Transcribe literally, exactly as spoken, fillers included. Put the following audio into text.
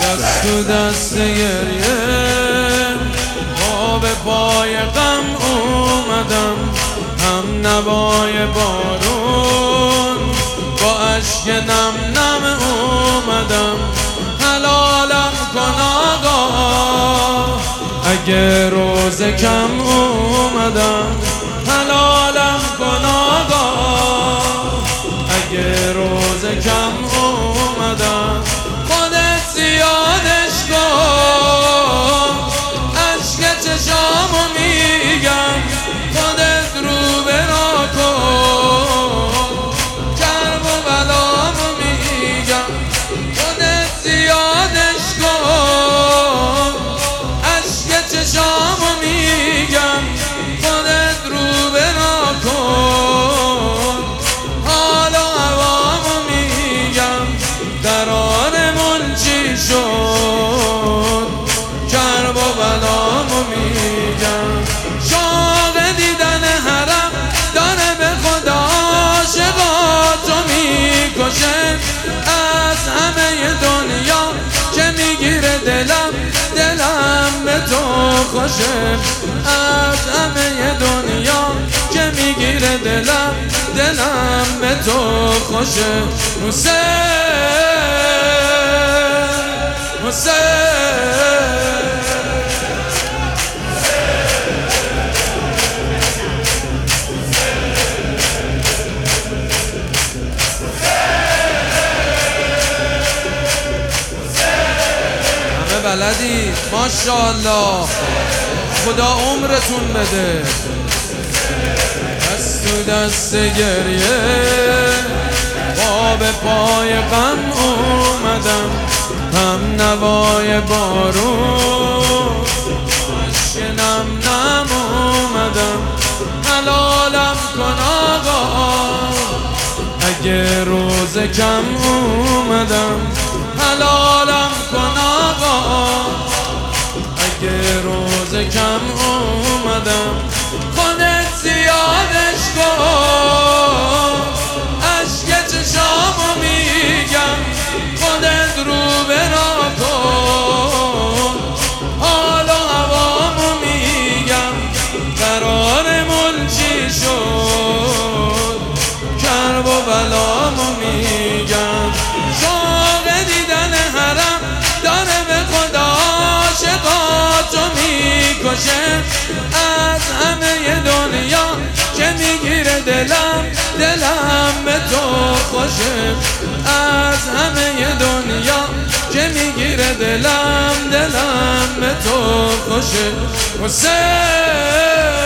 دست تو دست گریه پا به پای غم اومدم، هم نوای بارون با اشک نم نم اومدم. حلالم کن آقا اگه روز کم اومدم، حلالم کن آقا اگه روز کم اومدم. خودت زیادش کن اشک چشامو میگم، خودت رو برا کن کرب و بلامو میگم. خودت زیادش کن اشک چشامو میگم، خودت رو برا کن حال و هوامو میگم. قرارمون چی شد کرب و بلامو میگم. شوق دیدن حرم داره به خدا عاشقاتو میکشه، از همه دنیا که میگیره دلم دلم به تو خوشه. از همه دنیا که میگیره دلم دلم به تو خوشه. حسین حسین بلدید ماشاءالله، خدا عمرتون بده. دست تو دست گریه پا به پای غم اومدم، هم نوای بارون اشک نم نم اومدم. حلالم کن آقا اگه روز کم اومدم، حلالم کن آقا اگه روز کم اومدم. خودت زیادش کن اشک چشامو میگم، خودت رو برا کن حال و هوامو میگم. قرارمون چی شد کرب و بلامو میگم. شوق دیدن حرم داره به خدا عاشقاتو میکشه، از همه دنیا که میگیره دلم دلم به تو خوشه. از همه دنیا که میگیره دلم دلم به تو خوشه. حسین